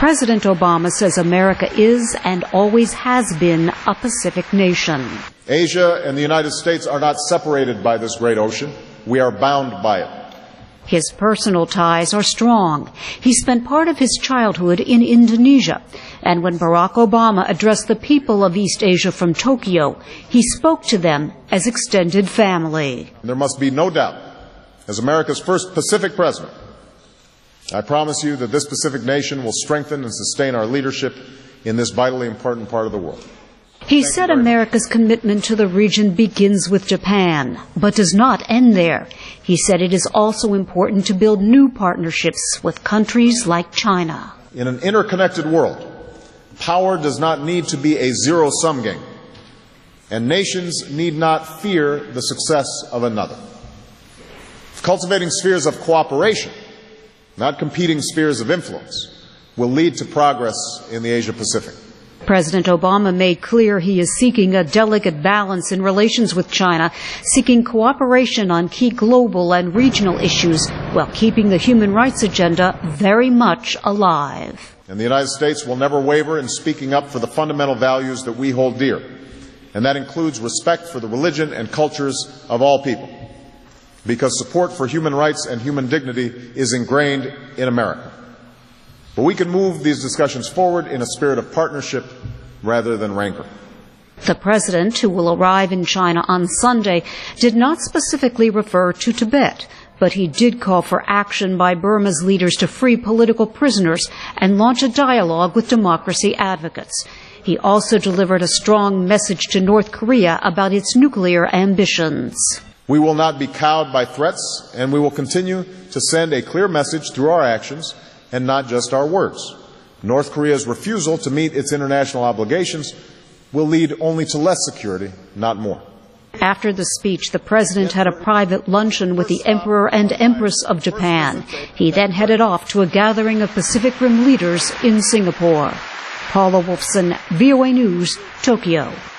President Obama says America is and always has been a Pacific nation. Asia and the United States are not separated by this great ocean. We are bound by it. His personal ties are strong. He spent part of his childhood in Indonesia. And when Barack Obama addressed the people of East Asia from Tokyo, he spoke to them as extended family. There must be no doubt, as America's first Pacific president, I promise you that this Pacific nation will strengthen and sustain our leadership in this vitally important part of the world. He said America's commitment to the region begins with Japan, but does not end there. He said it is also important to build new partnerships with countries like China. In an interconnected world, power does not need to be a zero-sum game, and nations need not fear the success of another. Cultivating spheres of cooperation, not competing spheres of influence, will lead to progress in the Asia-Pacific. President Obama made clear he is seeking a delicate balance in relations with China, seeking cooperation on key global and regional issues while keeping the human rights agenda very much alive. And the United States will never waver in speaking up for the fundamental values that we hold dear, and that includes respect for the religion and cultures of all people, because support for human rights and human dignity is ingrained in America. But we can move these discussions forward in a spirit of partnership rather than rancor. The president, who will arrive in China on Sunday, did not specifically refer to Tibet, but he did call for action by Burma's leaders to free political prisoners and launch a dialogue with democracy advocates. He also delivered a strong message to North Korea about its nuclear ambitions. We will not be cowed by threats, and we will continue to send a clear message through our actions and not just our words. North Korea's refusal to meet its international obligations will lead only to less security, not more. After the speech, the president had a private luncheon with the Emperor and Empress of Japan. He then headed off to a gathering of Pacific Rim leaders in Singapore. Paula Wolfson, VOA News, Tokyo.